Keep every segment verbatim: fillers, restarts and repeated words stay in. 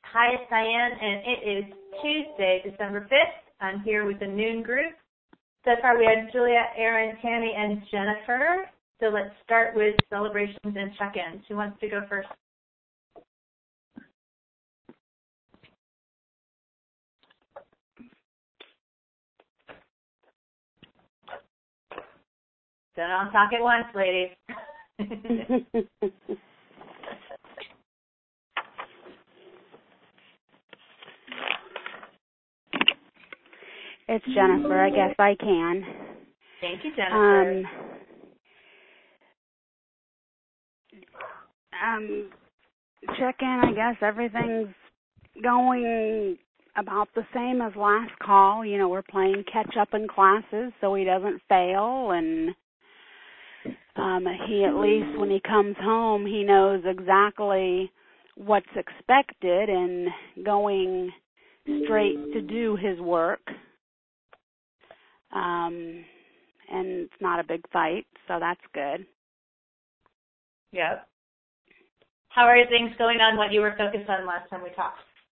Hi, it's Diane, and it is Tuesday, December fifth. I'm here with the Noon Group. So far, we had Julia, Erin, Tammy, and Jennifer. So let's start with celebrations and check-ins. Who wants to go first? So don't talk at once, ladies. It's Jennifer. I guess I can. Thank you, Jennifer. Um, um, check-in, I guess everything's going about the same as last call. You know, we're playing catch-up in classes so he doesn't fail, and um, he, at least when he comes home, he knows exactly what's expected and going straight to do his work. Um, and it's not a big fight, so that's good. Yep. How are things going on, what you were focused on last time we talked?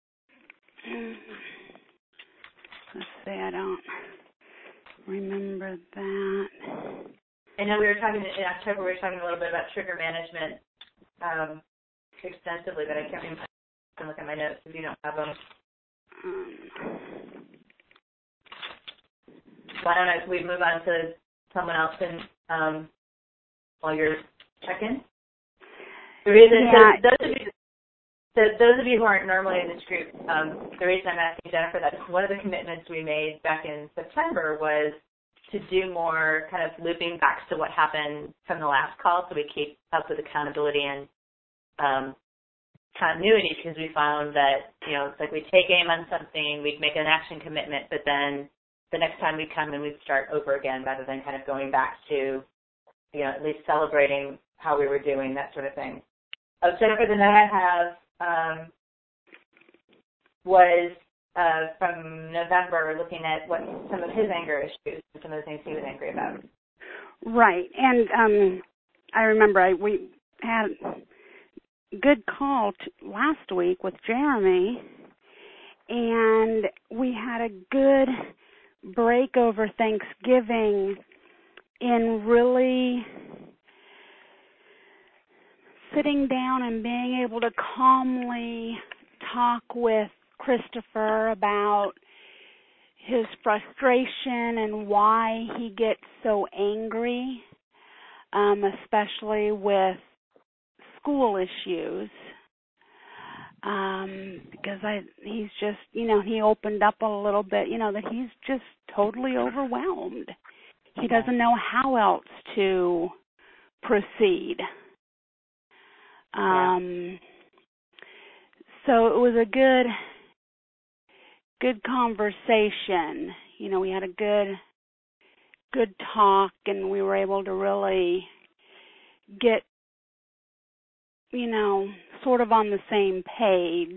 Let's see, I don't remember that. I know we were talking in October, we were talking a little bit about trigger management um, extensively, but I can't remember. I can look at my notes if you don't have them. Um, Why don't I, we move on to someone else and um, while you're checking? The reason, yeah. so those of you, so those of you who aren't normally in this group, um, the reason I'm asking Jennifer that is one of the commitments we made back in September was to do more kind of looping back to what happened from the last call, so we keep up with accountability and um, continuity, because we found that, you know, it's like we'd take aim on something, we'd make an action commitment, but then the next time we'd come and we'd start over again rather than kind of going back to, you know, at least celebrating how we were doing, that sort of thing. Oh, Jennifer, the note I have um, was uh, from November, looking at what some of his anger issues and some of the things he was angry about. Right, and um, I remember I, we had a good call t- last week with Jeremy, and we had a good break over Thanksgiving in really sitting down and being able to calmly talk with Christopher about his frustration and why he gets so angry, um, especially with school issues. Um, because I, he's just, you know, he opened up a little bit, you know, that he's just totally overwhelmed. He doesn't know how else to proceed. Um, so it was a good, good conversation. You know, we had a good, good talk, and we were able to really get, you know, sort of on the same page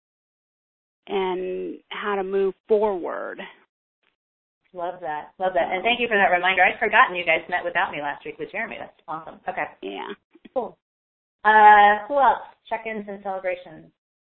and how to move forward. Love that. Love that. And thank you for that reminder. I'd forgotten you guys met without me last week with Jeremy. That's awesome. Okay. Yeah. Cool. Uh, who else? Check-ins and celebrations.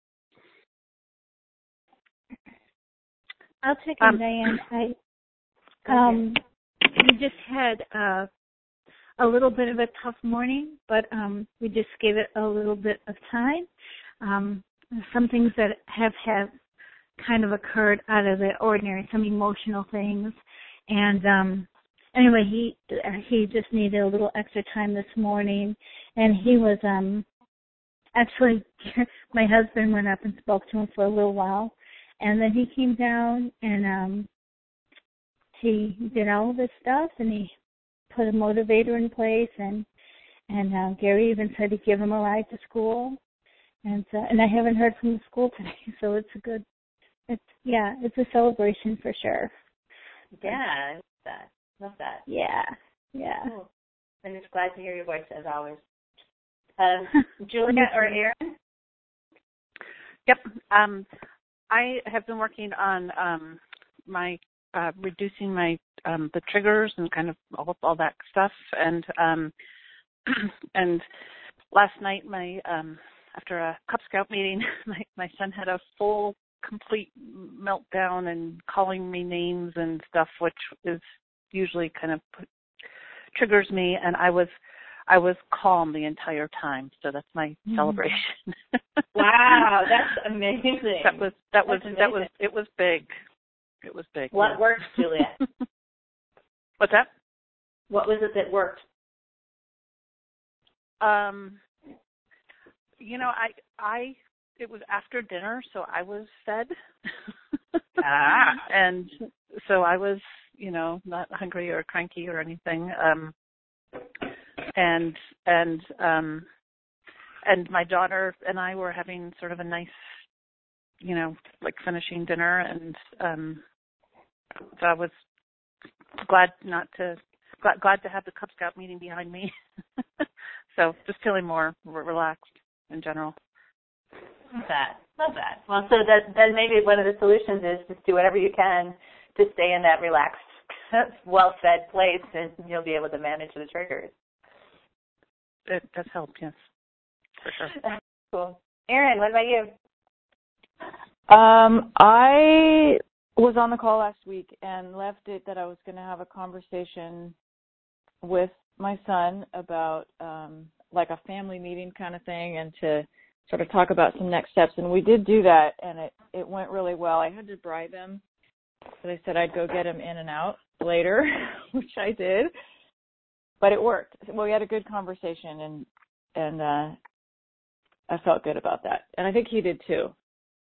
I'll check in, um, Diane. I, um, we just had uh, a little bit of a tough morning, but um, we just gave it a little bit of time. Um, some things that have, have kind of occurred out of the ordinary, some emotional things. And um, anyway, he he just needed a little extra time this morning, and he was um, actually, my husband went up and spoke to him for a little while, and then he came down and um, he did all of his stuff, and he put a motivator in place, and and uh, Gary even said he'd give him a ride to school, and uh, and I haven't heard from the school today, so it's a good, it's yeah, it's a celebration for sure. Yeah, I love that. Love that. Yeah, yeah. Cool. I'm just glad to hear your voice as always. Um, Julia or Erin? Yep. Um, I have been working on um, my uh, reducing my um, the triggers and kind of all, all that stuff. And um, and last night, my um, after a Cub Scout meeting, my, my son had a full, complete meltdown and calling me names and stuff, which is usually kind of put, triggers me. And I was, I was calm the entire time. So that's my mm-hmm. celebration. Wow, that's amazing. That was that was that was it was big. It was big. What yeah. worked, Julia? What's that? What was it that worked? Um, you know, I I it was after dinner, so I was fed. ah. And so I was, you know, not hungry or cranky or anything. Um, and and um, and my daughter and I were having sort of a nice, you know, like finishing dinner, and um, so I was glad not to glad, glad to have the Cub Scout meeting behind me. So just feeling more re- relaxed in general. Love that. Love that. Well, so that then maybe one of the solutions is just do whatever you can to stay in that relaxed, well-fed place, and you'll be able to manage the triggers. It does help, yes, for sure. Cool. Erin, what about you? Um, I was on the call last week and left it that I was going to have a conversation with my son about um, like a family meeting kind of thing, and to sort of talk about some next steps. And we did do that, and it, it went really well. I had to bribe him, but I said I'd go get him in and out later, which I did. But it worked. Well, we had a good conversation, and and uh, I felt good about that. And I think he did too.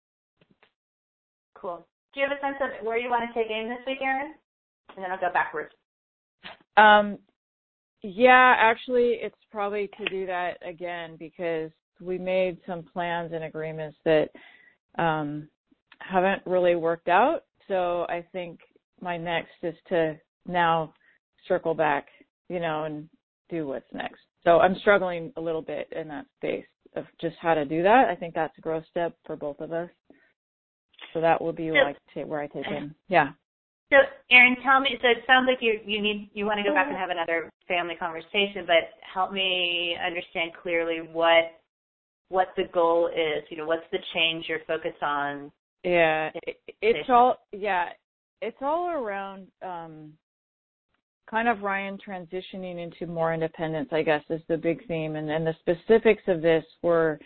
Cool. Do you have a sense of where you want to take aim this week, Erin? And then I'll go backwards. Um, yeah, actually, it's probably to do that again, because we made some plans and agreements that um, haven't really worked out. So I think my next is to now circle back, you know, and do what's next. So I'm struggling a little bit in that space of just how to do that. I think that's a growth step for both of us. So that will be like where I take him. Yeah. So, Erin, tell me. So it sounds like you you need you want to go back and have another family conversation, but help me understand clearly what what the goal is. You know, what's the change you're focused on? Yeah, it, it's all yeah, it's all around um, kind of Ryan transitioning into more independence, I guess, is the big theme, and then the specifics of this were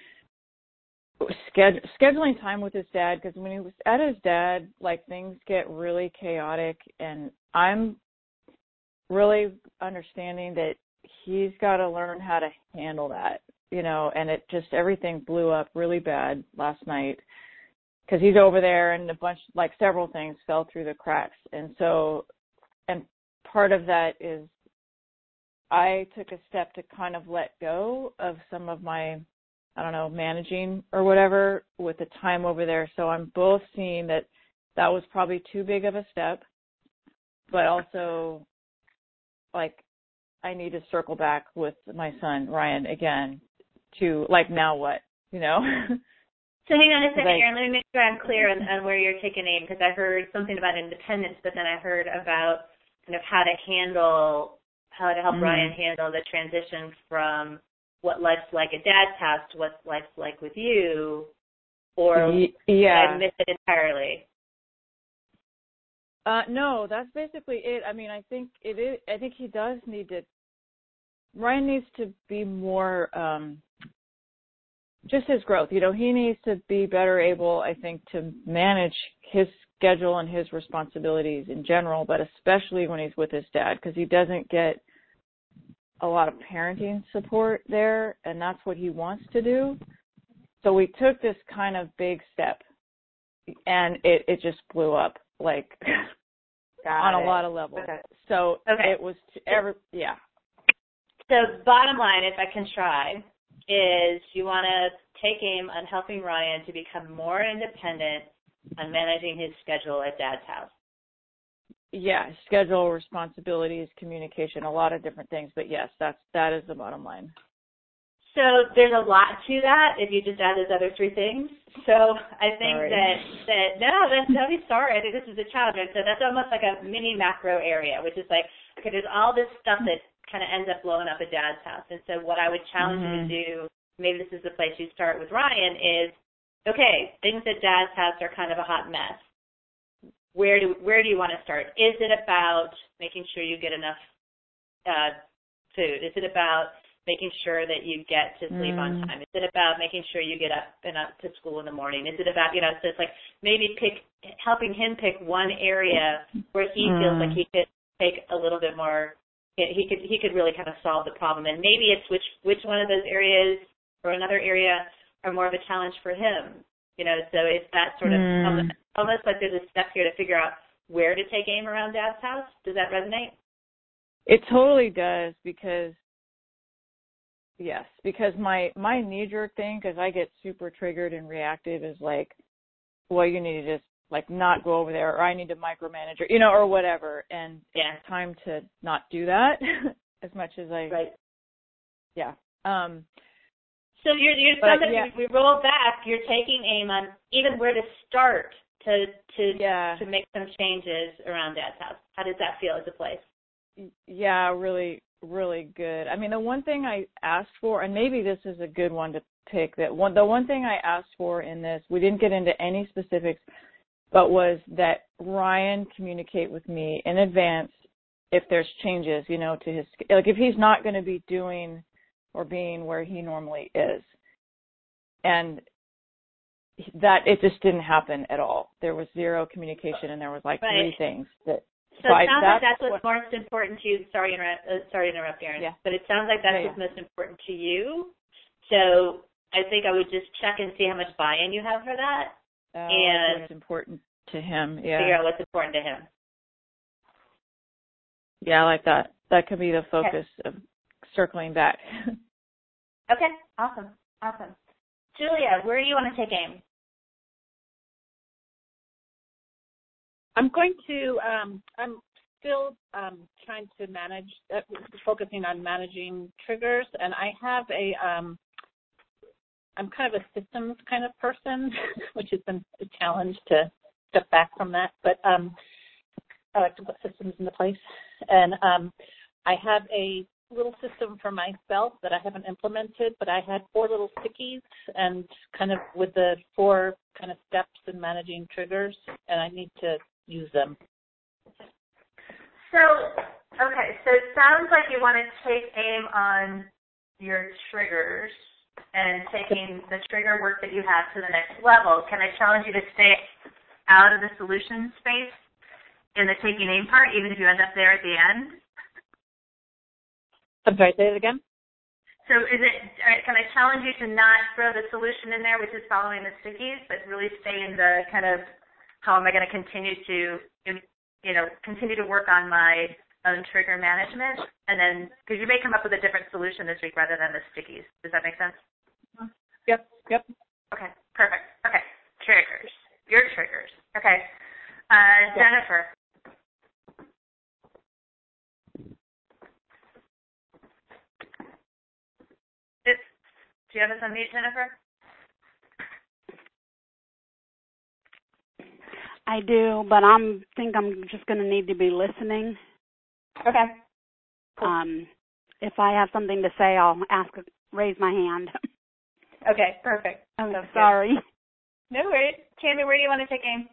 Sched- scheduling time with his dad, because when he was at his dad, like, things get really chaotic, and I'm really understanding that he's got to learn how to handle that, you know, and it just, everything blew up really bad last night because he's over there and a bunch, like several things fell through the cracks. And so, and part of that is I took a step to kind of let go of some of my, I don't know, managing or whatever with the time over there. So I'm both seeing that that was probably too big of a step, but also, like, I need to circle back with my son, Ryan, again, to, like, now what, you know? So hang on a second, Erin. Let me make sure I'm clear on, on where you're taking aim, because I heard something about independence, but then I heard about kind of how to handle, how to help mm-hmm. Ryan handle the transition from what life's like at Dad's house to what life's like with you, or yeah. did I miss it entirely? Uh, no, that's basically it. I mean, I think it is. I think he does need to. Ryan needs to be more, um, just his growth. You know, he needs to be better able, I think, to manage his schedule and his responsibilities in general, but especially when he's with his dad, because he doesn't get a lot of parenting support there, and that's what he wants to do. So we took this kind of big step, and it, it just blew up, like, on it. a lot of levels. Okay. So okay. it was, every, yeah. So bottom line, if I can try, is you want to take aim on helping Ryan to become more independent on managing his schedule at Dad's house. Yeah, schedule, responsibilities, communication, a lot of different things. But yes, that's that is the bottom line. So there's a lot to that if you just add those other three things. So I think sorry. that, that no, that's, don't be sorry. I think this is a challenge. So that's almost like a mini macro area, which is like, okay, there's all this stuff that kind of ends up blowing up at Dad's house. And so what I would challenge mm-hmm. you to do, maybe this is the place you start with Ryan, is okay, things at Dad's house are kind of a hot mess. Where do where do you want to start? Is it about making sure you get enough uh, food? Is it about making sure that you get to sleep mm. on time? Is it about making sure you get up and up to school in the morning? Is it about, you know, so it's like maybe pick helping him pick one area where he mm. feels like he could take a little bit more. He could he could really kind of solve the problem, and maybe it's which which one of those areas or another area are more of a challenge for him. You know, so it's that sort of mm. almost, almost like there's a step here to figure out where to take aim around Dad's house. Does that resonate? It totally does, because yes, because my my knee jerk thing, because I get super triggered and reactive, is like, well, you need to just like not go over there, or I need to micromanage, or, you know, or whatever. And yeah, it's time to not do that as much as I, right. Yeah. Um, so you're, you're but, somebody, yeah. we roll back, you're taking aim on even where to start to, to, yeah. to make some changes around Dad's house. How does that feel as a place? Yeah, really, really good. I mean, the one thing I asked for, and maybe this is a good one to pick, that one, the one thing I asked for in this, we didn't get into any specifics, but was that Ryan communicate with me in advance if there's changes, you know, to his, like if he's not going to be doing or being where he normally is. And that, it just didn't happen at all. There was zero communication, and there was like right. three things that. So, so it sounds I, like that's what's what, most important to you. Sorry, interrupt, uh, sorry to interrupt, Erin. Yeah. But it sounds like that's yeah, what's yeah. most important to you. So I think I would just check and see how much buy-in you have for that. Uh, and what's important to him, yeah. Figure out what's important to him. Yeah, I like that. That could be the focus okay. of circling back. Okay, awesome, awesome. Julia, where do you want to take aim? I'm going to, um, I'm still um, trying to manage, uh, focusing on managing triggers, and I have a, um, I'm kind of a systems kind of person, which has been a challenge to step back from that, but um, I like to put systems into place. And um, I have a little system for myself that I haven't implemented, but I had four little stickies and kind of with the four kind of steps in managing triggers, and I need to use them. So, okay, so it sounds like you want to take aim on your triggers and taking the trigger work that you have to the next level. Can I challenge you to stay out of the solution space in the taking aim part, even if you end up there at the end? I'm sorry, say it again? So is it, can I challenge you to not throw the solution in there, which is following the stickies, but really stay in the kind of, how am I going to continue to, you know, continue to work on my own trigger management? And then, because you may come up with a different solution this week rather than the stickies. Does that make sense? Yep, yep. Okay, perfect. Okay, triggers. Your triggers. Okay. Uh, Jennifer. It's, do you have us on mute, Jennifer? I do, but I'm think I'm just going to need to be listening. Okay. Cool. Um, if I have something to say, I'll ask, raise my hand. Okay, perfect. I'm oh, sorry. No worries. Tammy, where do you want to take aim?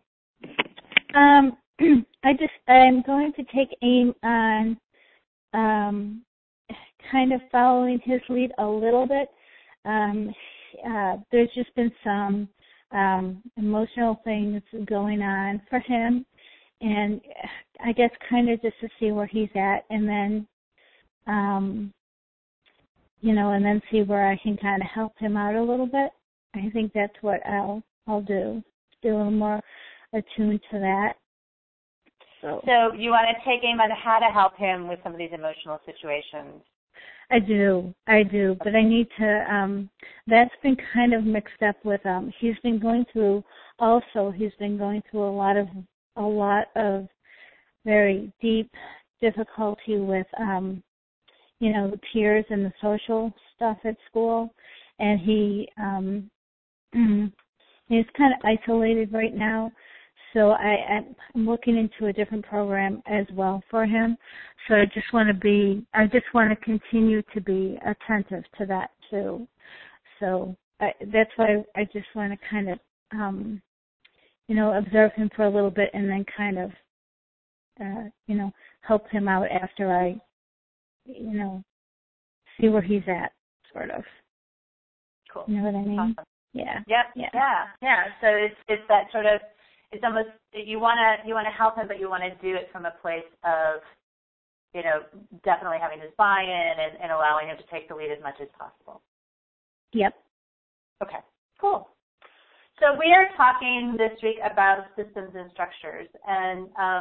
Um, I just, I'm going to take aim on um, kind of following his lead a little bit. Um, uh, there's just been some um, emotional things going on for him, and I guess kind of just to see where he's at, and then, um, you know, and then see where I can kind of help him out a little bit. I think that's what I'll I'll do. Be a little more attuned to that. So, so you want to take aim on how to help him with some of these emotional situations? I do, I do, but I need to, um, that's been kind of mixed up with, um, he's been going through, also, he's been going through a lot of, a lot of very deep difficulty with, um, you know, the peers and the social stuff at school, and he, um, he's kind of isolated right now. So I, I'm looking into a different program as well for him. So I just want to be, I just want to continue to be attentive to that too. So I, that's why I just want to kind of, um, you know, observe him for a little bit and then kind of, uh, you know, help him out after I, you know, see where he's at, sort of. Cool. You know what I mean? Awesome. Yeah. Yep. Yeah. Yeah. Yeah. So it's it's that sort of, it's almost, you want to you want to help him, but you want to do it from a place of, you know, definitely having his buy-in and, and allowing him to take the lead as much as possible. Yep. Okay. Cool. So we are talking this week about systems and structures, and um,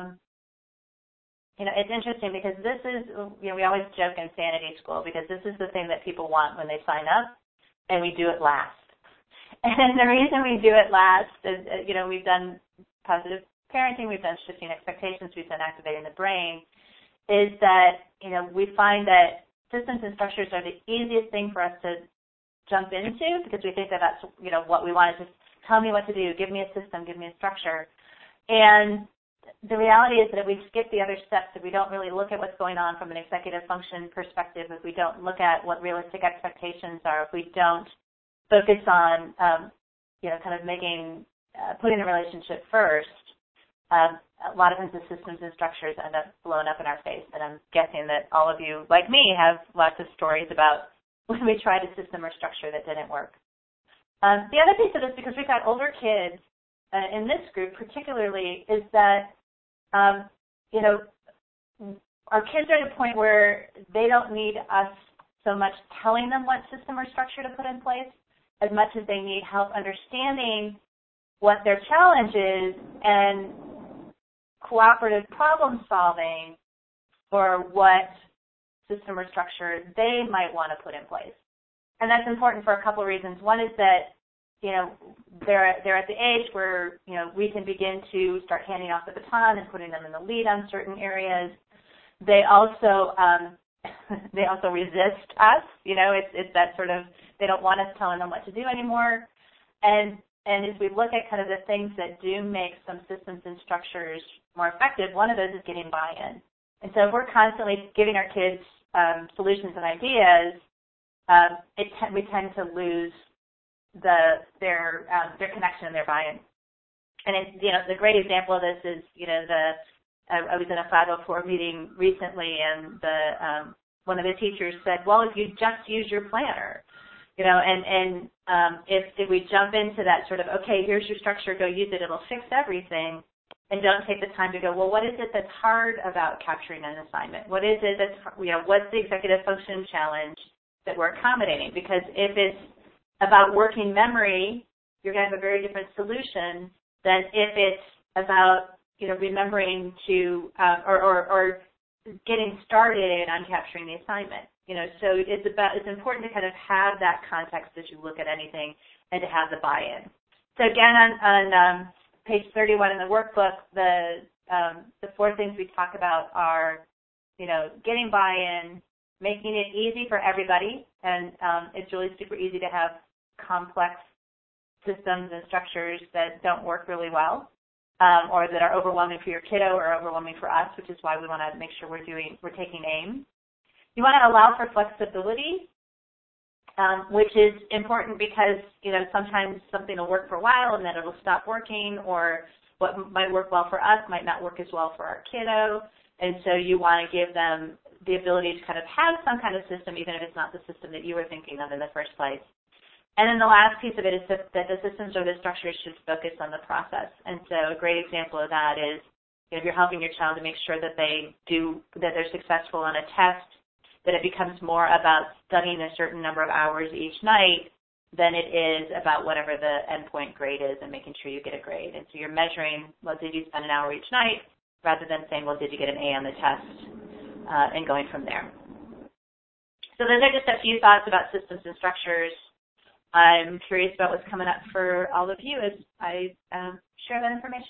you know, it's interesting because this is, you know, we always joke in Sanity School because this is the thing that people want when they sign up, and we do it last. And the reason we do it last is, you know, we've done positive parenting, we've done shifting expectations, we've done activating the brain, is that, you know, we find that systems and structures are the easiest thing for us to jump into because we think that that's, you know, what we want to just tell me what to do, give me a system, give me a structure. And the reality is that if we skip the other steps, if we don't really look at what's going on from an executive function perspective, if we don't look at what realistic expectations are, if we don't focus on, um, you know, kind of making, uh, putting the relationship first, um, a lot of times the systems and structures end up blown up in our face. And I'm guessing that all of you, like me, have lots of stories about when we tried a system or structure that didn't work. Um, the other piece of this, because we've got older kids uh, in this group particularly, is that, um, you know, our kids are at a point where they don't need us so much telling them what system or structure to put in place as much as they need help understanding what their challenge is and cooperative problem solving for what system or structure they might want to put in place. And that's important for a couple of reasons. One is that, you know, they're, they're at the age where, you know, we can begin to start handing off the baton and putting them in the lead on certain areas. They also, um, they also resist us. You know, it's, it's that sort of, they don't want us telling them what to do anymore. And, and as we look at kind of the things that do make some systems and structures more effective, one of those is getting buy-in. And so if we're constantly giving our kids um, solutions and ideas, um, it t- we tend to lose the their um, their connection and their buy-in. And it, you know, the great example of this is, you know, the I, I was in a five oh four meeting recently, and the um, one of the teachers said, "Well, if you just use your planner, you know, and and um, if if we jump into that sort of, okay, here's your structure, go use it, it'll fix everything." And don't take the time to go, well, what is it that's hard about capturing an assignment? What is it that's, you know, what's the executive function challenge that we're accommodating? Because if it's about working memory, you're going to have a very different solution than if it's about, you know, remembering to, uh, or, or, or getting started on capturing the assignment. You know, so it's about, it's important to kind of have that context as you look at anything and to have the buy-in. So again, on, on um, page thirty-one in the workbook, the um, the four things we talk about are, you know, getting buy-in, making it easy for everybody, and um, it's really super easy to have complex systems and structures that don't work really well, um, or that are overwhelming for your kiddo or overwhelming for us, which is why we want to make sure we're doing we're taking aim. You want to allow for flexibility. Um, which is important because, you know, sometimes something will work for a while and then it'll stop working, or what might work well for us might not work as well for our kiddo. And so you want to give them the ability to kind of have some kind of system, even if it's not the system that you were thinking of in the first place. And then the last piece of it is that the systems or the structures should focus on the process. And so a great example of that is, you know, if you're helping your child to make sure that they do, that they're successful on a test, that it becomes more about studying a certain number of hours each night than it is about whatever the endpoint grade is and making sure you get a grade. And so you're measuring, well, did you spend an hour each night, rather than saying, well, did you get an A on the test, uh, and going from there. So those are just a few thoughts about systems and structures. I'm curious about what's coming up for all of you as I um, share that information.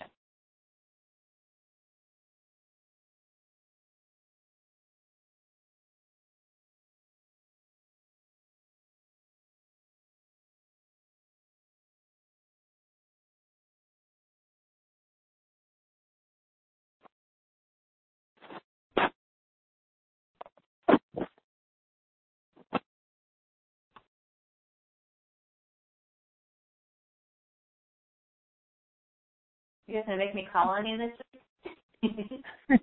You guys gonna make me call on you this week?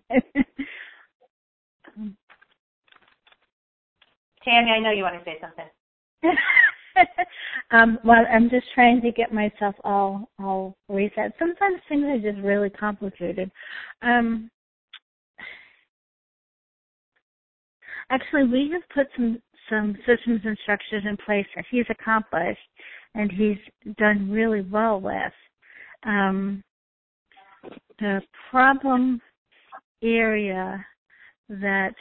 Tammy, I know you want to say something. um, well, I'm just trying to get myself all all reset. Sometimes things are just really complicated. Um, actually, we have put some some systems and structures in place that he's accomplished and he's done really well with. Um, the problem area that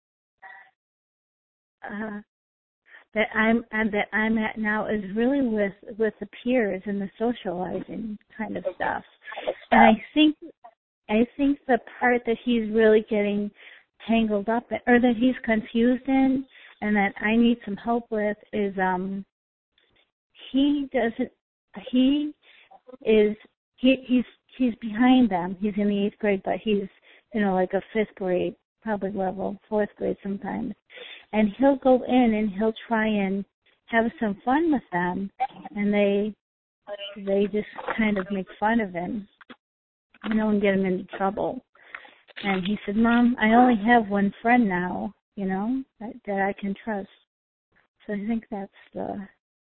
uh, that I'm and that I'm at now is really with with the peers and the socializing kind of stuff. And I think I think the part that he's really getting tangled up in, or that he's confused in, and that I need some help with is um he doesn't he is he he's he's behind them. He's in the eighth grade, but he's you know like a fifth grade probably level, fourth grade sometimes. And he'll go in and he'll try and have some fun with them, and they they just kind of make fun of him, you know, and get him into trouble. And he said, "Mom, I only have one friend now, you know, that, that I can trust." So I think that's the.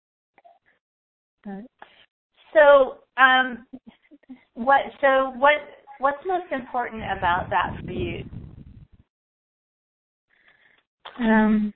the so, um, what? So what? What's most important about that for you? Um,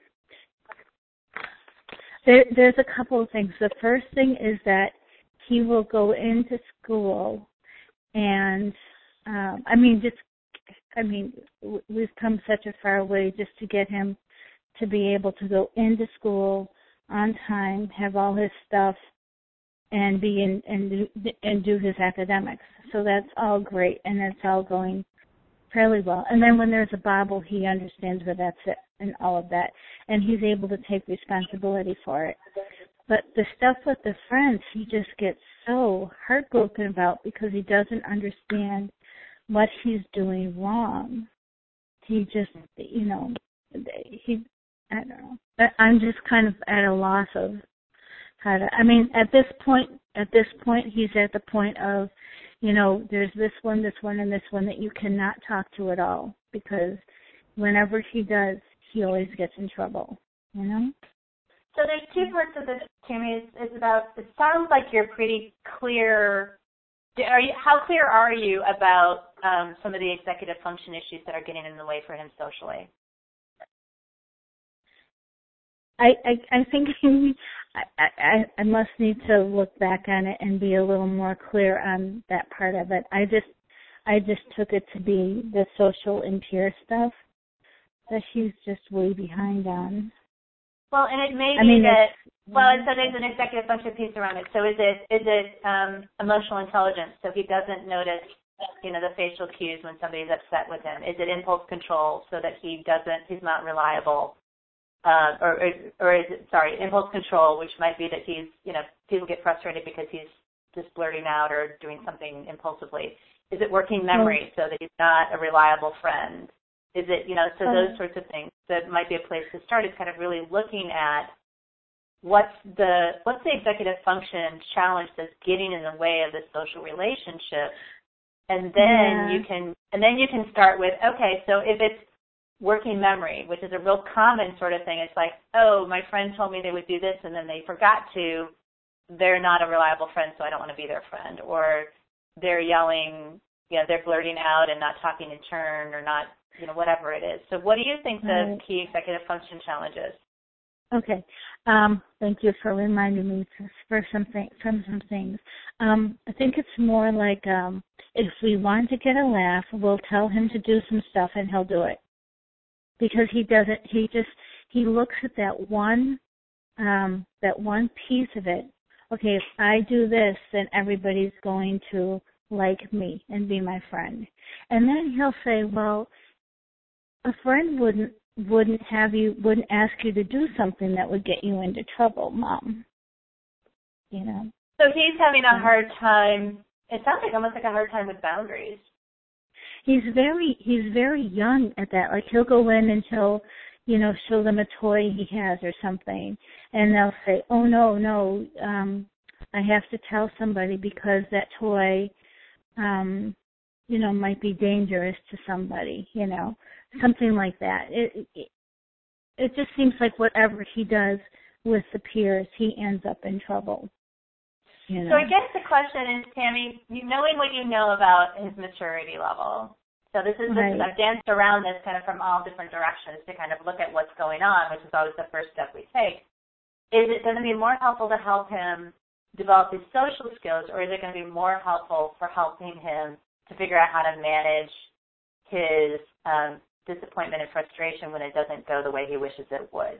there, there's a couple of things. The first thing is that he will go into school, and um, I mean, just, I mean, we've come such a far way just to get him to be able to go into school on time, have all his stuff, and be in and do, and do his academics. So that's all great, and that's all going fairly well. And then when there's a bobble, he understands where that's it and all of that. And he's able to take responsibility for it. But the stuff with the friends, he just gets so heartbroken about because he doesn't understand what he's doing wrong. He just, you know, he, I don't know. I'm just kind of at a loss of how to, I mean, at this point, at this point, he's at the point of, you know, there's this one, this one, and this one that you cannot talk to at all because whenever he does, he always gets in trouble, you know? So there's two parts of this, Tammy. It's, it's about, it sounds like you're pretty clear. Are you, how clear are you about um, some of the executive function issues that are getting in the way for him socially? I, I, I think he, I, I, I must need to look back on it and be a little more clear on that part of it. I just, I just took it to be the social and peer stuff that he's just way behind on. Well, and it may I be mean, that, well, and so there's an executive function piece around it. So is it, is it um, emotional intelligence? So he doesn't notice, you know, the facial cues when somebody's upset with him. Is it impulse control so that he doesn't, he's not reliable? Uh, or, or, or is it, sorry, impulse control, which might be that he's, you know, people get frustrated because he's just blurting out or doing something impulsively. Is it working memory so that he's not a reliable friend? Is it, you know, so those sorts of things that might be a place to start is kind of really looking at what's the, what's the executive function challenge that's getting in the way of the social relationship. And then yeah. you can, and then you can start with, okay, so if it's working memory, which is a real common sort of thing. It's like, oh, my friend told me they would do this and then they forgot to. They're not a reliable friend, so I don't want to be their friend. Or they're yelling, you know, they're blurting out and not talking in turn or not, you know, whatever it is. So what do you think the right. key executive function challenge is? Okay. Um, thank you for reminding me for some th- from some things. Um, I think it's more like um, if we want to get a laugh, we'll tell him to do some stuff and he'll do it. Because he doesn't, he just, he looks at that one, um, that one piece of it. Okay, if I do this, then everybody's going to like me and be my friend. And then he'll say, well, a friend wouldn't, wouldn't have you, wouldn't ask you to do something that would get you into trouble, Mom. You know? So he's having a hard time, it sounds like almost like a hard time with boundaries. He's very, he's very young at that. Like he'll go in and he'll, you know, show them a toy he has or something, and they'll say, "Oh no, no, um, I have to tell somebody because that toy um, you know, might be dangerous to somebody, you know, something like that. It, it, it just seems like whatever he does with the peers, he ends up in trouble. You know? So I guess the question is, Tammy, you knowing what you know about his maturity level. So this is, right. this, I've danced around this kind of from all different directions to kind of look at what's going on, which is always the first step we take. Is it going to be more helpful to help him develop his social skills, or is it going to be more helpful for helping him to figure out how to manage his um, disappointment and frustration when it doesn't go the way he wishes it would?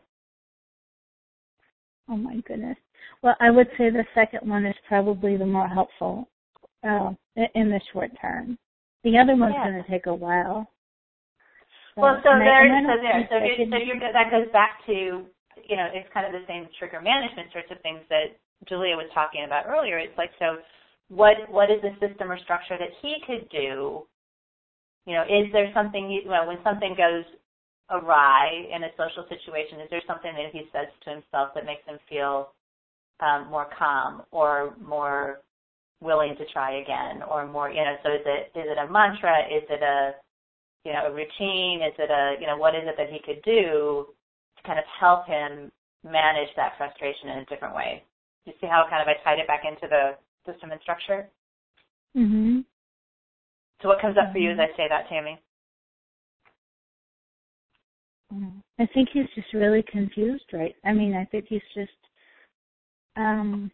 Oh, my goodness. Well, I would say the second one is probably the more helpful uh, in the short term. The other one's yeah. going to take a while. So, well, so there, I, so there, so, you, so you're, that goes back to, you know, it's kind of the same trigger management sorts of things that Julia was talking about earlier. It's like, so what what is the system or structure that he could do? You know, is there something, you know, when something goes awry in a social situation, is there something that he says to himself that makes him feel um, more calm or more willing to try again, or more, you know, so is it is it a mantra? Is it a, you know, a routine? Is it a, you know, what is it that he could do to kind of help him manage that frustration in a different way? You see how kind of I tied it back into the system and structure? Mm-hmm. So what comes up mm-hmm. for you as I say that, Tammy? I think he's just really confused, right? I mean, I think he's just, um,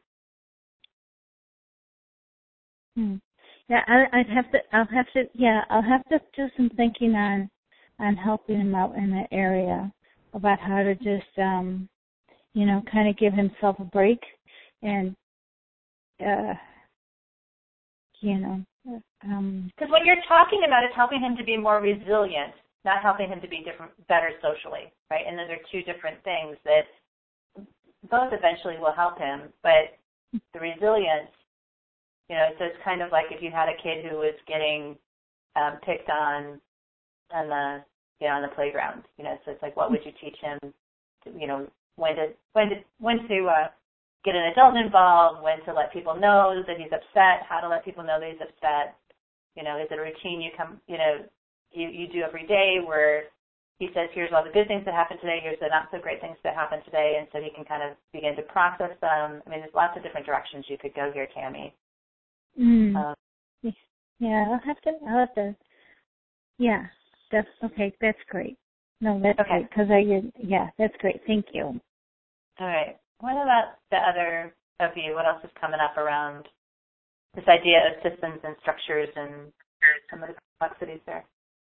hmm. yeah, I, I'd have to, I'll have to, yeah, I'll have to do some thinking on, on helping him out in that area about how to just, um, you know, kind of give himself a break and, uh, you know, um. Because what you're talking about is helping him to be more resilient, not helping him to be different, better socially, right? And those are two different things that both eventually will help him, but the resilience, you know, so it's kind of like if you had a kid who was getting um, picked on on the, you know, on the playground, you know, so it's like, what would you teach him, to, you know, when to, when to, when to uh, get an adult involved, when to let people know that he's upset, how to let people know that he's upset, you know, is it a routine you come, you know, you, you do every day where he says, here's all the good things that happened today, here's the not so great things that happened today, and so he can kind of begin to process them. I mean, there's lots of different directions you could go here, Tammy. Mm. Um, yeah, I'll have to, I'll have to, yeah, that's, okay, that's great. No, that's okay. great, because I did, yeah, that's great, thank you. All right. What about the other of you? What else is coming up around this idea of systems and structures and some of the complexities there?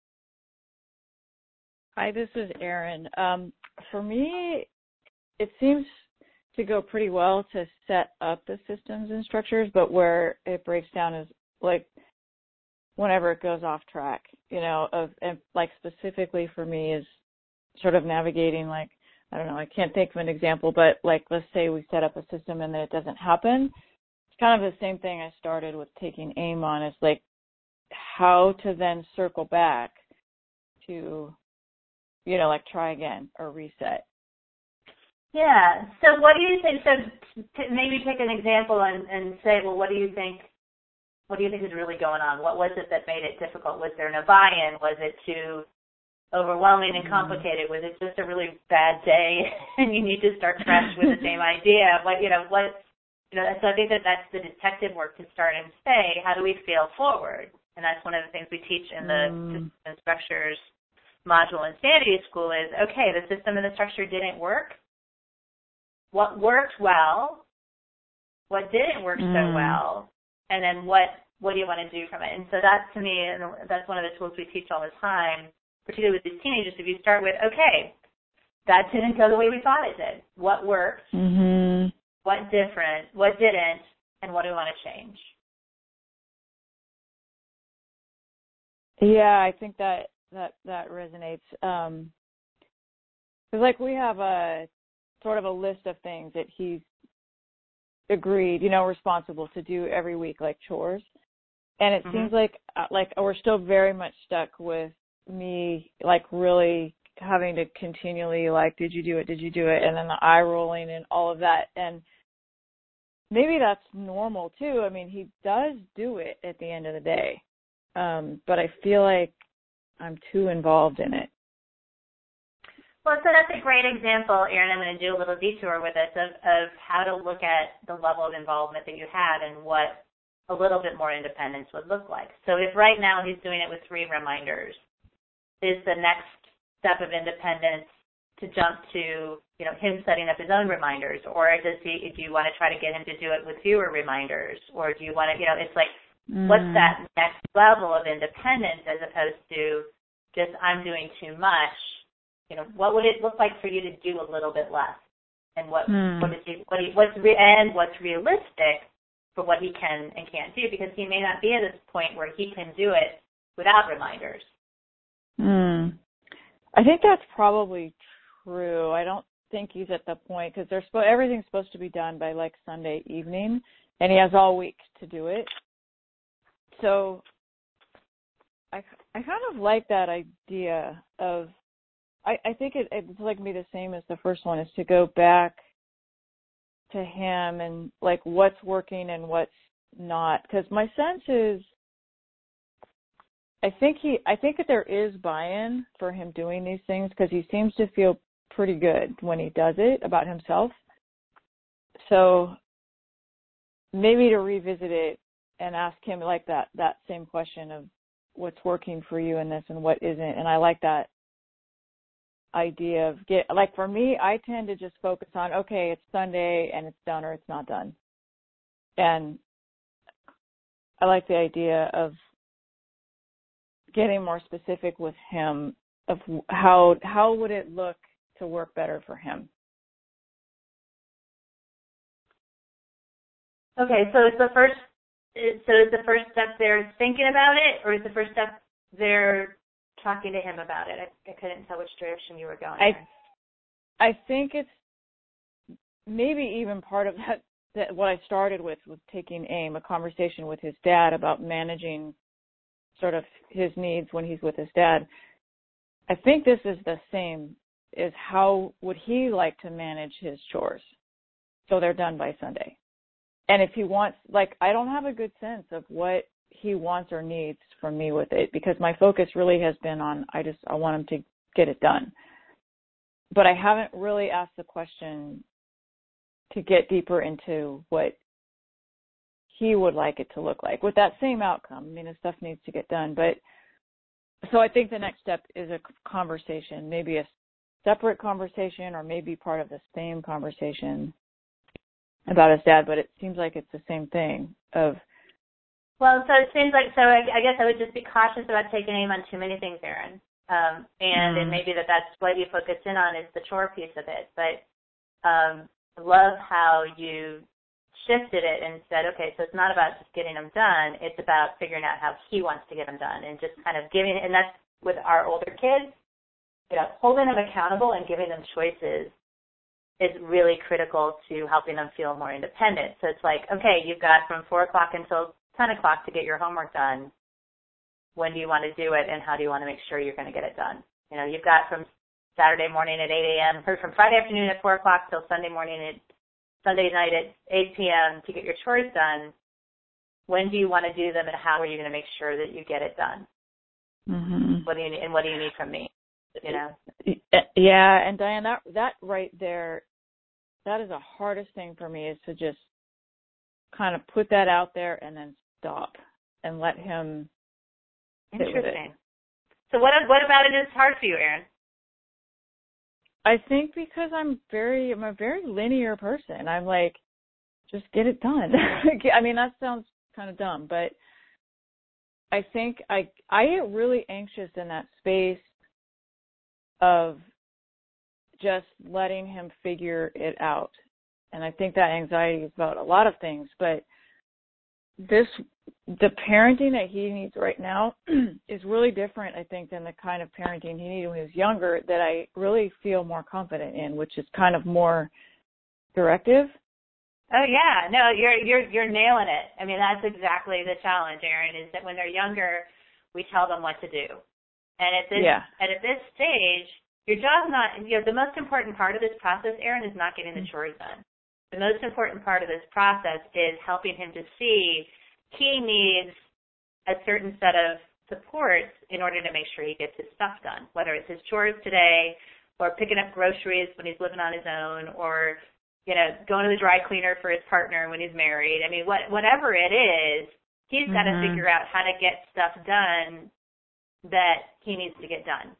Hi, this is Erin. Um, for me, it seems to go pretty well to set up the systems and structures, but where it breaks down is like whenever it goes off track, you know, of and like specifically for me is sort of navigating like, I don't know, I can't think of an example, but like let's say we set up a system and then it doesn't happen. It's kind of the same thing I started with taking AIM on. It's like how to then circle back to, you know, like try again or reset. Yeah. So what do you think? So t- maybe take an example and, and say, well, what do you think? What do you think is really going on? What was it that made it difficult? Was there no buy-in? Was it too overwhelming and complicated? Was it just a really bad day and you need to start fresh with the same idea? What you know? What you know? So I think that that's the detective work to start and say, how do we fail forward? And that's one of the things we teach in the mm. systems and structures module in Sanity School is, okay, the system and the structure didn't work. What worked well? What didn't work mm. so well? And then what, what do you want to do from it? And so that, to me, and that's one of the tools we teach all the time, particularly with these teenagers, if you start with, okay, that didn't go the way we thought it did. What worked? Mm-hmm. What different? What didn't? And what do we want to change? Yeah, I think that that, that resonates. Um, 'cause like we have a sort of a list of things that he's agreed, you know, responsible to do every week, like chores. And it mm-hmm. seems like like we're still very much stuck with me, like really having to continually like, did you do it? Did you do it? And then the eye rolling and all of that. And maybe that's normal too. I mean, he does do it at the end of the day, um, but I feel like I'm too involved in it. Well, so that's a great example, Erin. I'm going to do a little detour with this of, of how to look at the level of involvement that you had and what a little bit more independence would look like. So if right now he's doing it with three reminders, is the next step of independence to jump to, you know, him setting up his own reminders, or does he, do you want to try to get him to do it with fewer reminders, or do you want to, you know, it's like, mm. what's that next level of independence as opposed to just I'm doing too much? You know, what would it look like for you to do a little bit less, and what hmm. what is he, what he, what's re, and what's realistic for what he can and can't do, because he may not be at this point where he can do it without reminders. Hmm. I think that's probably true. I don't think he's at the point because there's everything's supposed to be done by like Sunday evening, and he has all week to do it. So I I kind of like that idea of. I, I think it, it's like me the same as the first one, is to go back to him and like what's working and what's not. Because my sense is, I think he, I think that there is buy-in for him doing these things because he seems to feel pretty good when he does it about himself. So maybe to revisit it and ask him like that, that same question of what's working for you in this and what isn't. And I like that idea of get like for me, I tend to just focus on okay, it's Sunday and it's done or it's not done, and I like the idea of getting more specific with him of how how would it look to work better for him. Okay, so is the first so is the first step there thinking about it, or is the first step there talking to him about it? I, I couldn't tell which direction you were going. I, I think it's maybe even part of that, that what I started with, with taking aim, a conversation with his dad about managing sort of his needs when he's with his dad. I think this is the same, is how would he like to manage his chores so they're done by Sunday? And if he wants, like, I don't have a good sense of what he wants or needs from me with it, because my focus really has been on I just I want him to get it done. But I haven't really asked the question to get deeper into what he would like it to look like with that same outcome. I mean, the stuff needs to get done. But so I think the next step is a conversation, maybe a separate conversation or maybe part of the same conversation about his dad, but it seems like it's the same thing of Well, so it seems like, so I, I guess I would just be cautious about taking aim on too many things, Erin. Um, and, mm. and maybe that that's what you focus in on is the chore piece of it. But um, I love how you shifted it and said, okay, so it's not about just getting them done. It's about figuring out how he wants to get them done and just kind of giving, and that's with our older kids, you know, holding them accountable and giving them choices is really critical to helping them feel more independent. So it's like, okay, you've got from four o'clock until ten o'clock to get your homework done. When do you want to do it, and how do you want to make sure you're going to get it done? You know, you've got from Saturday morning at eight a.m., or from Friday afternoon at four o'clock till Sunday morning at Sunday night at eight p.m. to get your chores done. When do you want to do them, and how are you going to make sure that you get it done? Mm-hmm. What do you need, and what do you need from me? You know. Yeah, and Diane, that that right there, that is the hardest thing for me, is to just kind of put that out there and then stop and let him. Interesting. So what what about it is hard for you, Erin? I think because I'm very I'm a very linear person. I'm like, just get it done. I mean, that sounds kind of dumb, but I think I I get really anxious in that space of just letting him figure it out. And I think that anxiety is about a lot of things, but this, the parenting that he needs right now is really different, I think, than the kind of parenting he needed when he was younger, that I really feel more confident in, which is kind of more directive. Oh yeah, no, you're you're you're nailing it. I mean, that's exactly the challenge, Erin, is that when they're younger, we tell them what to do. And at this yeah. and at this stage, your job's not, you know, the most important part of this process, Erin, is not getting the chores done. the most important part of this process is helping him to see he needs a certain set of supports in order to make sure he gets his stuff done, whether it's his chores today or picking up groceries when he's living on his own, or, you know, going to the dry cleaner for his partner when he's married. I mean, what, whatever it is, he's mm-hmm. got to figure out how to get stuff done that he needs to get done.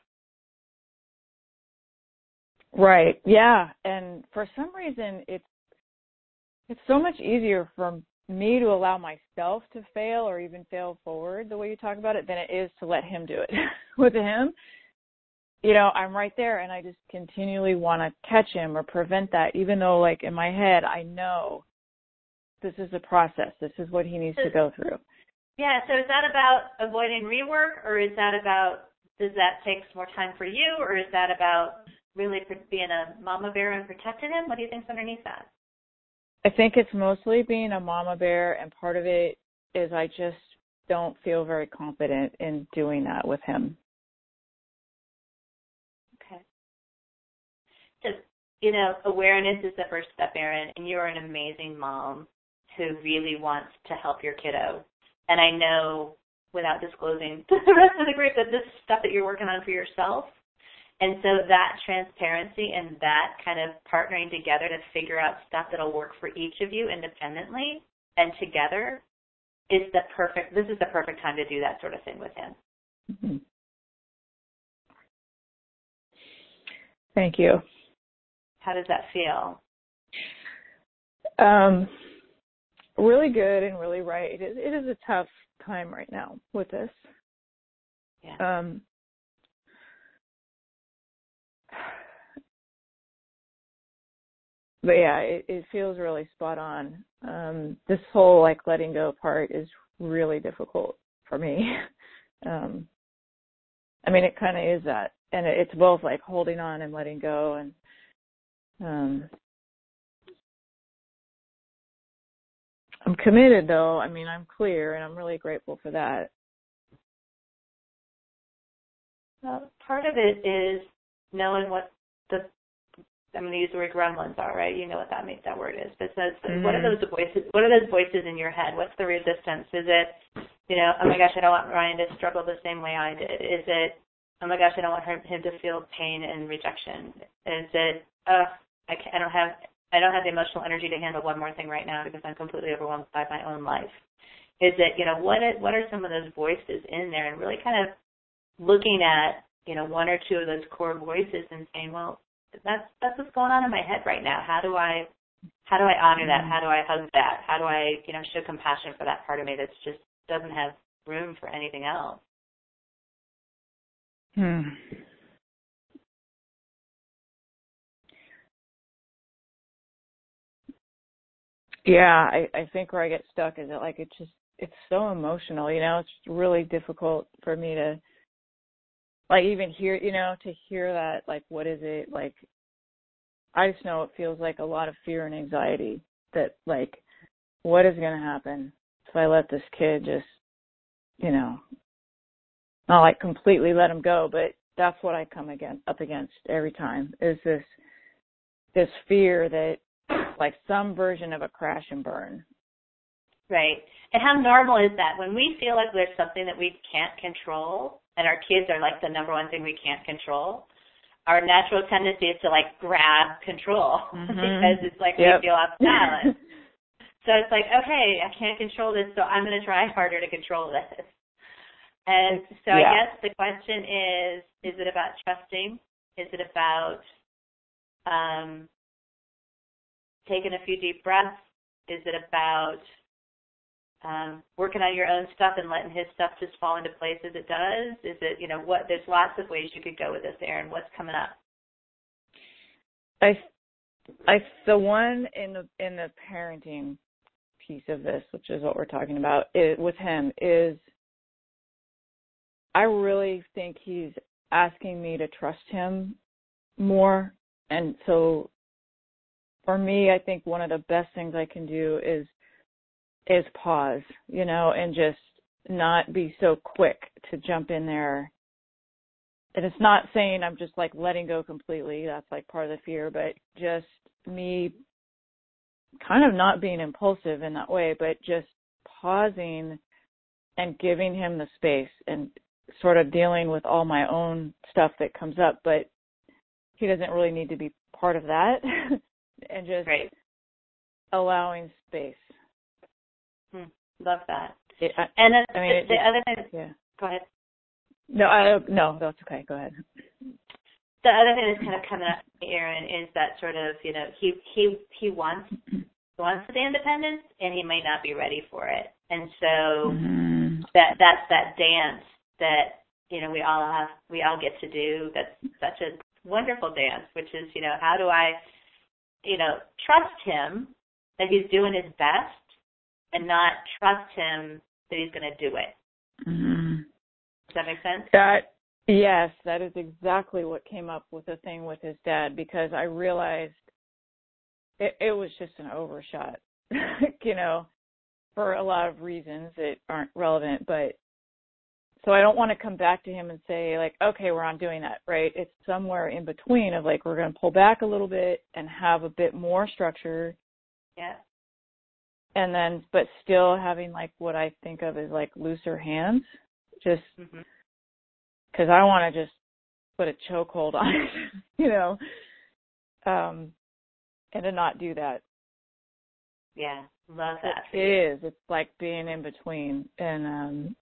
Right. Yeah. And for some reason, it's it's so much easier for me to allow myself to fail or even fail forward the way you talk about it than it is to let him do it. With him, you know, I'm right there and I just continually want to catch him or prevent that, even though, like, in my head, I know this is the process. This is what he needs so, to go through. Yeah. So is that about avoiding rework, or is that about, does that take more time for you, or is that about really being a mama bear and protecting him? What do you think's underneath that? I think it's mostly being a mama bear, and part of it is I just don't feel very confident in doing that with him. Okay. So, you know, awareness is the first step, Erin, and you're an amazing mom who really wants to help your kiddo. And I know, without disclosing to the rest of the group, that this is stuff that you're working on for yourself. And so that transparency and that kind of partnering together to figure out stuff that'll work for each of you independently and together is the perfect, this is the perfect time to do that sort of thing with him. Mm-hmm. Thank you. How does that feel? Um, really good and really right. It is, it is a tough time right now with this. Yeah. Um, But yeah, it, it feels really spot on. Um, this whole like letting go part is really difficult for me. um, I mean, it kind of is that, and it, it's both like holding on and letting go. And um, I'm committed, though. I mean, I'm clear, and I'm really grateful for that. Well, part of it is knowing what the I'm going to use the word gremlins are, right? You know what that means, that word is. But so, mm-hmm. what are those voices? What are those voices in your head? What's the resistance? Is it, you know, oh my gosh, I don't want Ryan to struggle the same way I did? Is it, oh my gosh, I don't want him to feel pain and rejection? Is it, oh, I, can't, I don't have, I don't have the emotional energy to handle one more thing right now because I'm completely overwhelmed by my own life? Is it, you know, what is, what are some of those voices in there, and really kind of looking at, you know, one or two of those core voices and saying, well, That's that's what's going on in my head right now. How do I how do I honor that? How do I hug that? How do I, you know, show compassion for that part of me that just doesn't have room for anything else? Hmm. Yeah, I, I think where I get stuck is that like it's just it's so emotional, you know, it's really difficult for me to like even hear, you know, to hear that, like, what is it? Like, I just know it feels like a lot of fear and anxiety that, like, what is going to happen if I let this kid just, you know, not like completely let him go, but that's what I come again, up against every time is this, this fear that, like, some version of a crash and burn. Right. And how normal is that? When we feel like there's something that we can't control, and our kids are like the number one thing we can't control, our natural tendency is to like grab control mm-hmm. because it's like yep. we feel off balance. So it's like, okay, I can't control this, so I'm going to try harder to control this. And so yeah. I guess the question is, is it about trusting? Is it about um, taking a few deep breaths? Is it about Um, working on your own stuff and letting his stuff just fall into place as it does? Is it, you know, what? There's lots of ways you could go with this, Erin. What's coming up? I, I, the one in the in the parenting piece of this, which is what we're talking about, it, with him is, I really think he's asking me to trust him more, and so for me, I think one of the best things I can do is. is pause, you know, and just not be so quick to jump in there. And it's not saying I'm just like letting go completely. That's like part of the fear, but just me kind of not being impulsive in that way, but just pausing and giving him the space and sort of dealing with all my own stuff that comes up, but he doesn't really need to be part of that. And just right. allowing space. Hmm. Love that. It, I, and then I mean, the, it, the it, other thing, yeah. Go ahead. No, I, no, that's okay. Go ahead. The other thing that's kind of coming up, Erin, is that sort of, you know, he he he wants he wants the independence, and he may not be ready for it. And so mm-hmm. that that's that dance that, you know, we all have, we all get to do. That's such a wonderful dance, which is, you know, how do I, you know, trust him that he's doing his best, and not trust him that he's going to do it. Mm-hmm. Does that make sense? That, yes, that is exactly what came up with the thing with his dad, because I realized it, it was just an overshot, you know, for a lot of reasons that aren't relevant. But so I don't want to come back to him and say, like, okay, we're on doing that, right? It's somewhere in between of, like, we're going to pull back a little bit and have a bit more structure. Yeah. And then, but still having, like, what I think of as, like, looser hands, just because mm-hmm. I want to just put a chokehold on it, you know, um, and to not do that. Yeah, love that. It, it is. It's like being in between. And um,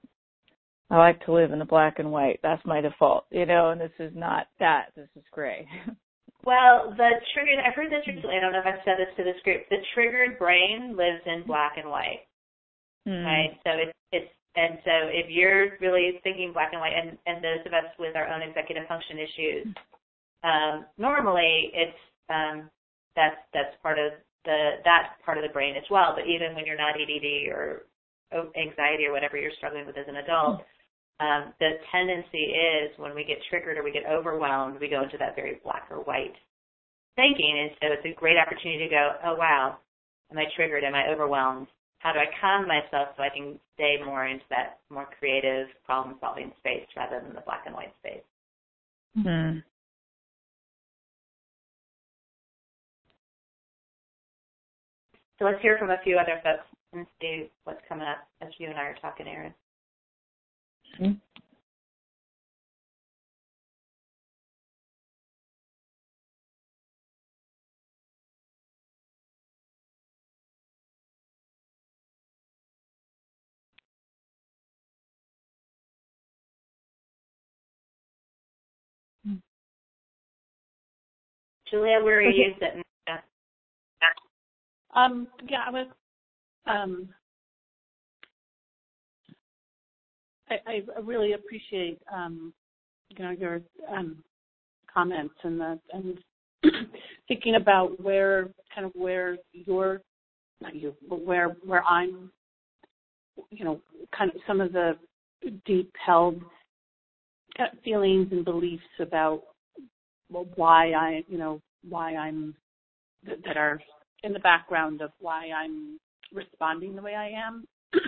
I like to live in the black and white. That's my default, you know, and this is not that. This is gray. Well, the triggered, I've heard this recently, I don't know if I've said this to this group, the triggered brain lives in black and white, mm. right? So it's, it's, and so if you're really thinking black and white, and, and those of us with our own executive function issues, um, normally it's, um, that's, that's part of the, that part of the brain as well, but even when you're not A D D or anxiety or whatever you're struggling with as an adult, Um, the tendency is when we get triggered or we get overwhelmed, we go into that very black or white thinking. And so it's a great opportunity to go, oh, wow, am I triggered? Am I overwhelmed? How do I calm myself so I can stay more into that more creative problem-solving space rather than the black and white space? Mm-hmm. So let's hear from a few other folks and see what's coming up as you and I are talking, Erin. Mm-hmm. Julia, where are you sitting? Yeah. Um, yeah, I was, um, I, I really appreciate, um, you know, your um, comments and the, and thinking about where, kind of where your, not you, but where, where I'm, you know, kind of some of the deep held kind of feelings and beliefs about why I, you know, why I'm, that, that are in the background of why I'm responding the way I am.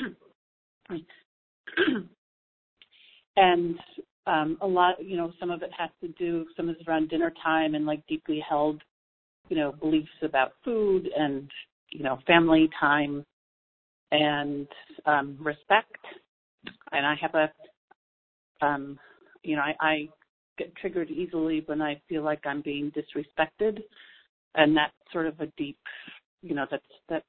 And um, a lot, you know, some of it has to do, some of it's around dinner time and like deeply held, you know, beliefs about food and, you know, family time and um, respect. And I have a, um, you know, I, I get triggered easily when I feel like I'm being disrespected. And that's sort of a deep, you know, that's, that's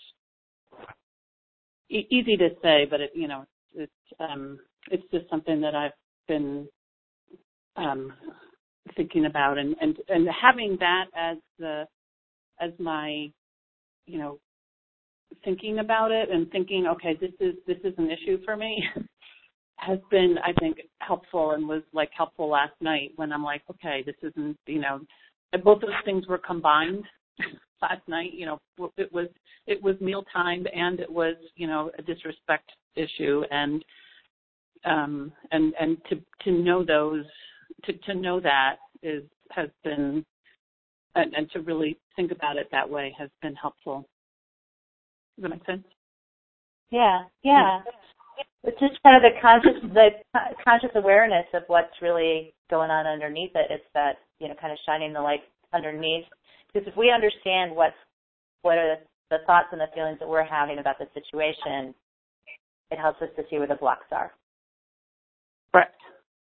e- easy to say, but it, you know, it's, um, it's just something that I've been um, thinking about, and, and, and having that as the, as my, you know, thinking about it and thinking, okay, this is, this is an issue for me has been, I think, helpful, and was like helpful last night when I'm like, okay, this isn't, you know, and both those things were combined last night. You know, it was, it was mealtime and it was, you know, a disrespect issue, and, um, and, and to, to know those, to, to know that is, has been, and, and to really think about it that way has been helpful. Does that make sense? Yeah, yeah. It's just kind of the conscious, the conscious awareness of what's really going on underneath it. It's that, you know, kind of shining the light underneath. Because if we understand what's what are the, the thoughts and the feelings that we're having about the situation, it helps us to see where the blocks are. Correct.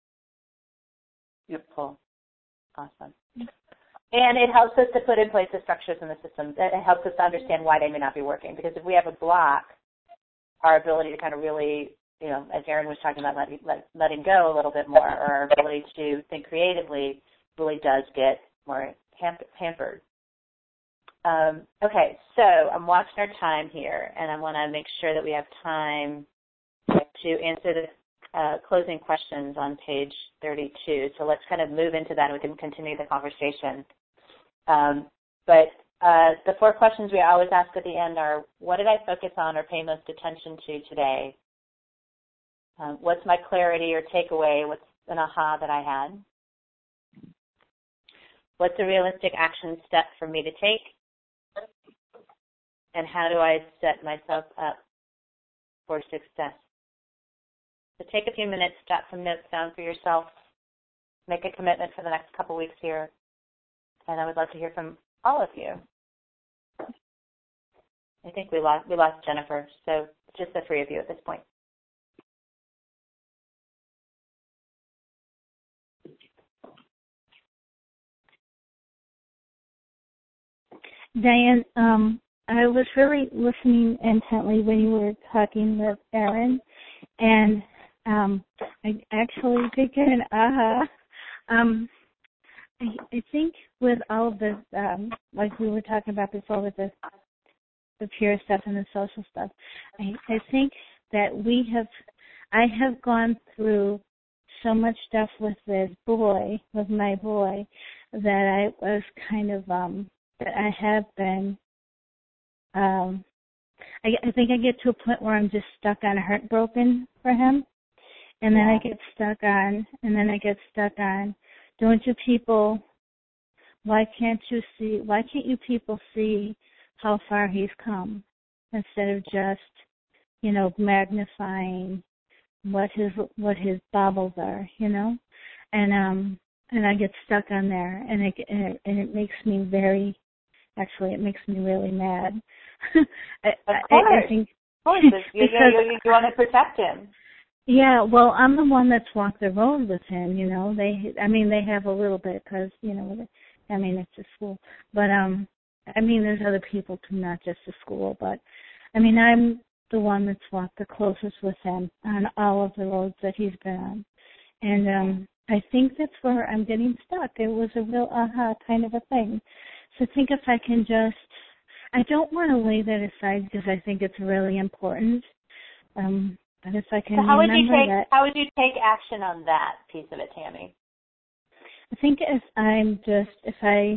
Yep. Cool. Awesome. And it helps us to put in place the structures in the system. It helps us to understand why they may not be working. Because if we have a block, our ability to kind of really, you know, as Erin was talking about, letting, let, letting go a little bit more, or our ability to think creatively really does get more hampered. Um, okay, so I'm watching our time here, and I want to make sure that we have time to answer the uh, closing questions on page thirty-two. So let's kind of move into that, and we can continue the conversation. Um, but uh, the four questions we always ask at the end are, what did I focus on or pay most attention to today? Um, what's my clarity or takeaway? What's an aha that I had? What's a realistic action step for me to take? And how do I set myself up for success? So take a few minutes, jot some notes down for yourself, make a commitment for the next couple weeks here, and I would love to hear from all of you. I think we lost, we lost Jennifer, so just the three of you at this point. Diane, um, I was really listening intently when you were talking with Erin, and um, I actually did get an aha. Um, I, I think with all of this, um, like we were talking about before with the, the peer stuff and the social stuff, I, I think that we have, I have gone through so much stuff with this boy, with my boy, that I was kind of, um, that I have been, um, I, I think I get to a point where I'm just stuck on heartbroken for him. And then yeah. I get stuck on, and then I get stuck on, don't you people, why can't you see, why can't you people see how far he's come instead of just, you know, magnifying what his, what his baubles are, you know? And, um, and I get stuck on there, and it, and it, and it makes me very, actually, it makes me really mad. I, of course. I, I think, of course. You, because, you, you, you want to protect him. Yeah, well, I'm the one that's walked the road with him, you know. They, I mean, they have a little bit because, you know, I mean, it's a school. But, um, I mean, there's other people too, not just the school. But, I mean, I'm the one that's walked the closest with him on all of the roads that he's been on. And um, I think that's where I'm getting stuck. It was a real aha kind of a thing. So I think if I can just, I don't want to lay that aside because I think it's really important. Um But if I can so how would you take that, how would you take action on that piece of it, Tammy? I think if I'm just if I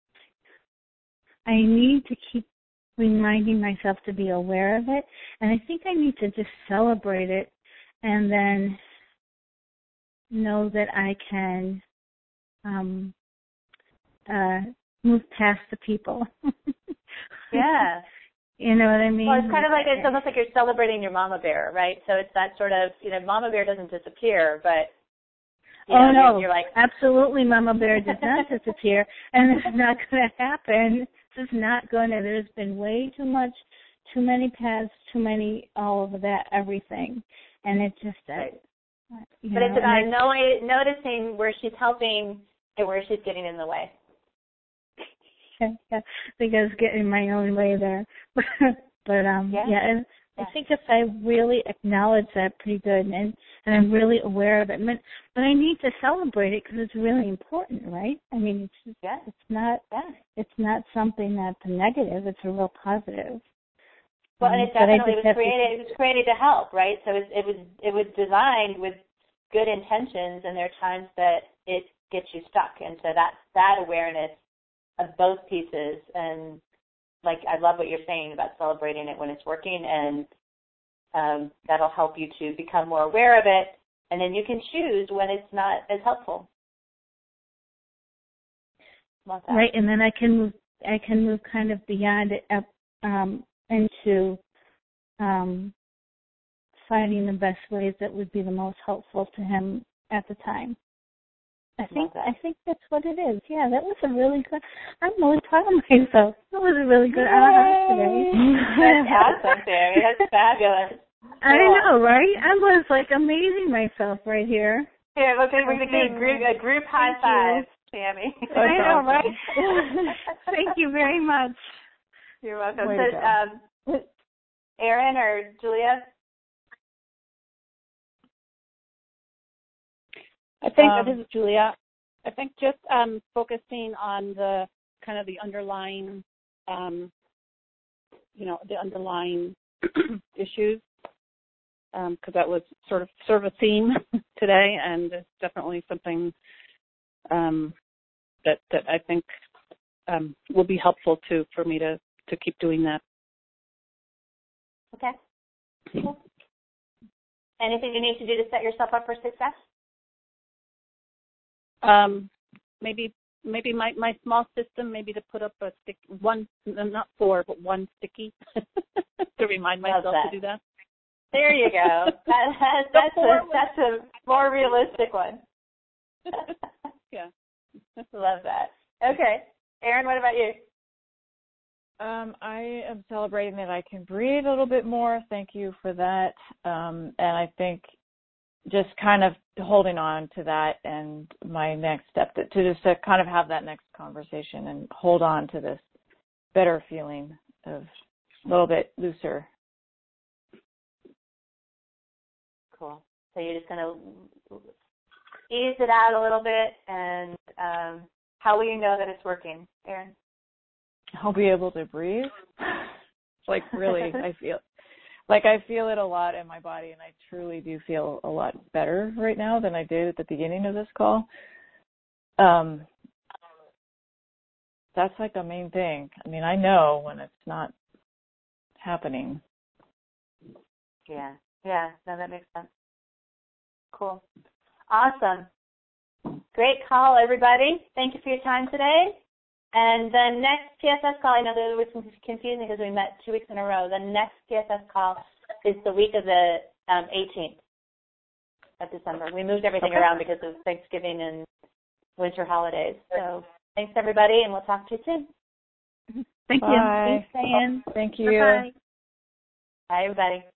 I need to keep reminding myself to be aware of it, and I think I need to just celebrate it, and then know that I can um, uh, move past the people. Yeah. You know what I mean? Well, it's kind of like, it's almost like you're celebrating your mama bear, right? So it's that sort of, you know, mama bear doesn't disappear, but, you oh, know, no, you're, you're like. Absolutely, mama bear does not disappear, and it's not going to happen. This is not going to, there's been way too much, too many paths, too many, all of that, everything. And it just, Right. uh, you but know, it's about knowing, noticing where she's helping and where she's getting in the way. Yeah, I think I was getting my own way there. but, um, yeah, yeah, and yeah. I think if I really acknowledge that pretty good and, and I'm really aware of it, but, but I need to celebrate it because it's really important, right? I mean, it's just, yeah. it's not, yeah. it's not something that's a negative, it's a real positive. Well, and um, it definitely was created, to, it was created to help, right? So it, it was, it was designed with good intentions, and there are times that it gets you stuck. And so that, that awareness of both pieces, and like I love what you're saying about celebrating it when it's working, and um, that'll help you to become more aware of it, and then you can choose when it's not as helpful. Love that. Right, and then I can move, I can move kind of beyond it up um, into um, finding the best ways that would be the most helpful to him at the time. I think I think that's what it is. Yeah, that was a really good. I'm really proud of myself. That was a really good aha today. That's awesome, Sammy. That's fabulous. I know, right? I was like amazing myself right here. Here, look, we're going to do a group, a group high five, Sammy. I know, right? Thank you very much. You're welcome. So, um, Erin or Julia? I think Um, this is Julia. I think just um, focusing on the kind of the underlying, um, you know, the underlying issues, because um, that was sort of sort of a theme today, and it's definitely something um, that that I think um, will be helpful to for me to to keep doing that. Okay. Cool. Anything you need to do to set yourself up for success? Um, maybe maybe my, my small system, maybe to put up a stick, one, not four, but one sticky to remind myself to do that. There you go. That, that, that's, a, that's a more realistic one. Yeah. Love that. Okay. Erin, what about you? Um, I am celebrating that I can breathe a little bit more. Thank you for that. Um, and I think just kind of holding on to that and my next step to, to just to kind of have that next conversation and hold on to this better feeling of a little bit looser. Cool. So you're just going to ease it out a little bit, and um, how will you know that it's working, Erin? I'll be able to breathe. Like really, I feel like I feel it a lot in my body, and I truly do feel a lot better right now than I did at the beginning of this call. Um, that's like the main thing. I mean, I know when it's not happening. Yeah. Yeah. No, that makes sense. Cool. Awesome. Great call, everybody. Thank you for your time today. And the next T S S call, I know there was some confusion because we met two weeks in a row. The next T S S call is the week of the um, eighteenth of December. We moved everything okay. around because of Thanksgiving and winter holidays. So thanks, everybody, and we'll talk to you soon. Thank Bye. you. Thanks, Diane. Thank you. Bye-bye. Bye, everybody.